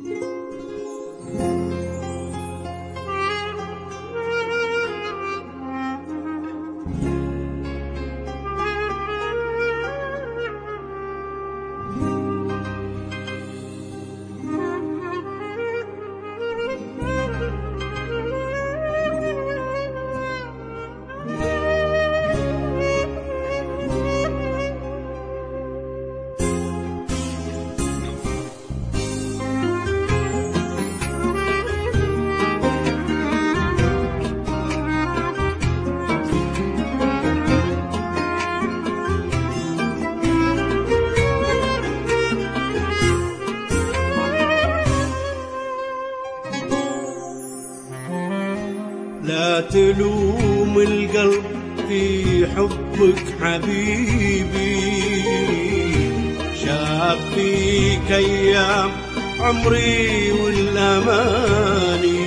لا تلوم القلب في حبك حبيبي، شاف فيك أيام عمري والأماني،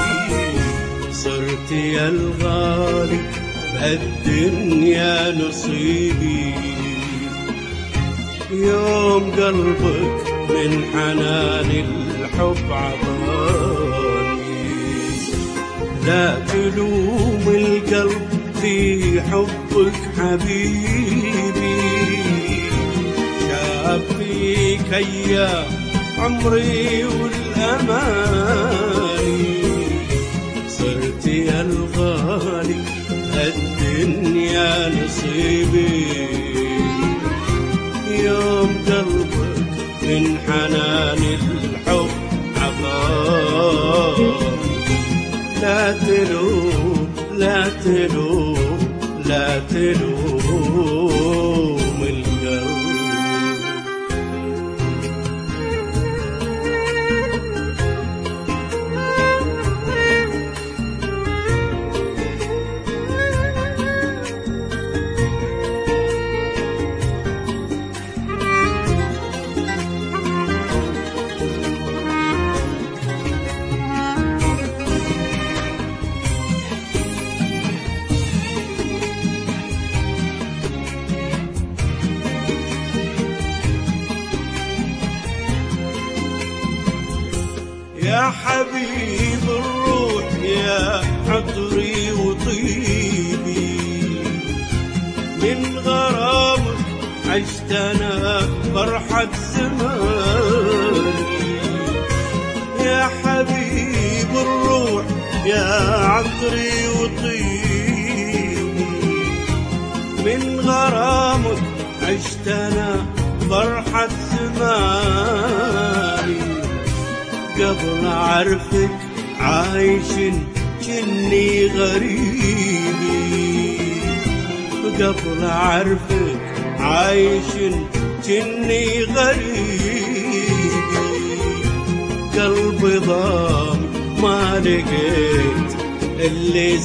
صرت يا الغالي بهالدنيا نصيبي، يوم قلبك من حنان الحب عطاني. لا تلوم القلب في حبك حبيبي، شاف فيك أيام عمري والأماني، صرت يا الغالي الدنيا نصيبي، يوم قلبك من حنان الحب عطاني. لا تلوم لا تلوم لا تلوم القلب. يا حبيب الروح يا عطري وطيبي، من غرامك عشت أنا فرحة زماني، يا حبيب الروح يا عطري وطيبي، من غرامك عشت أنا فرحة زماني، قبل أعرفك عايش جني غريبي، قبل أعرفك عايش جني غريبي، قلبي ضام ما لقيت اللي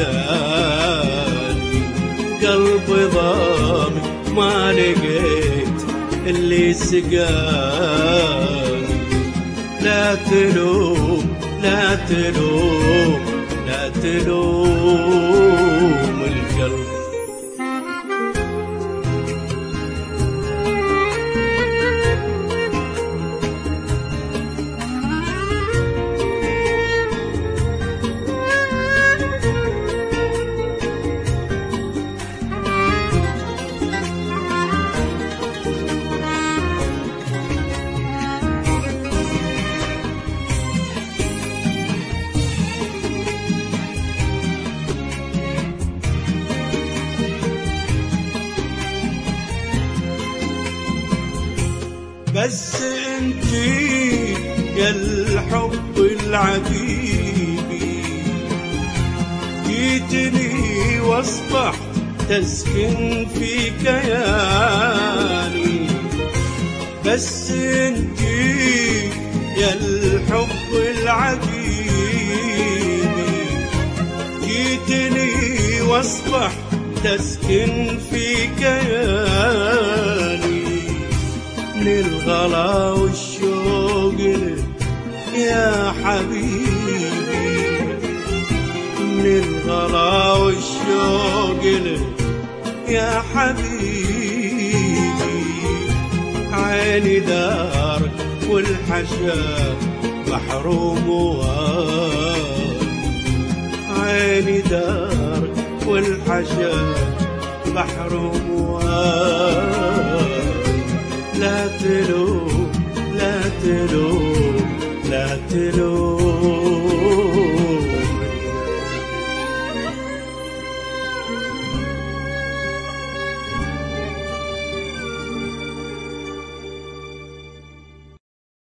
سقاني، قلبي ضام ما لقيت اللي سقاني. لا تلوم لا تلوم لا تلوم القلب. بس انتي يا الحب العجيبي، جيتني واصبحت تسكن في كياني، بس انتي يا الحب العجيبي، جيتني واصبحت تسكن في كياني، للغلا والشوق يا حبيبي، للغلا والشوق يا حبيبي، عيني دارك والحشا محروم عيني دار والحشا محروم لا تلوم لا تلوم لا تلوم